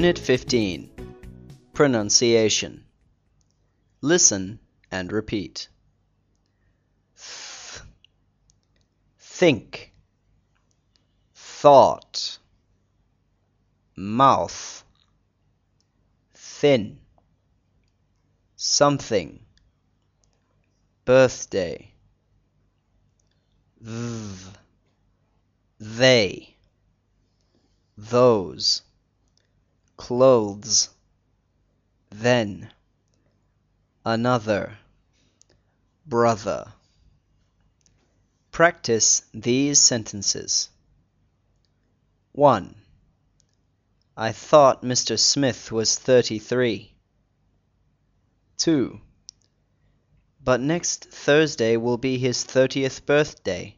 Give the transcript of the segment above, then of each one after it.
Unit 15. Pronunciation. Listen and repeat. Think, thought, mouth, thin, something, birthday, they, those, clothes, then, another, brother. Practice these sentences. 1. I thought Mr. Smith was 33. 2. But next Thursday will be his 30th birthday.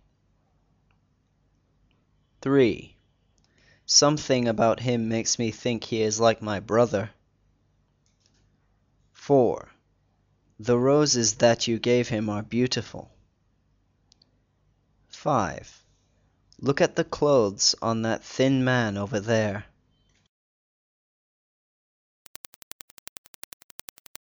3. Something about him makes me think he is like my brother. 4. The roses that you gave him are beautiful. 5. Look at the clothes on that thin man over there.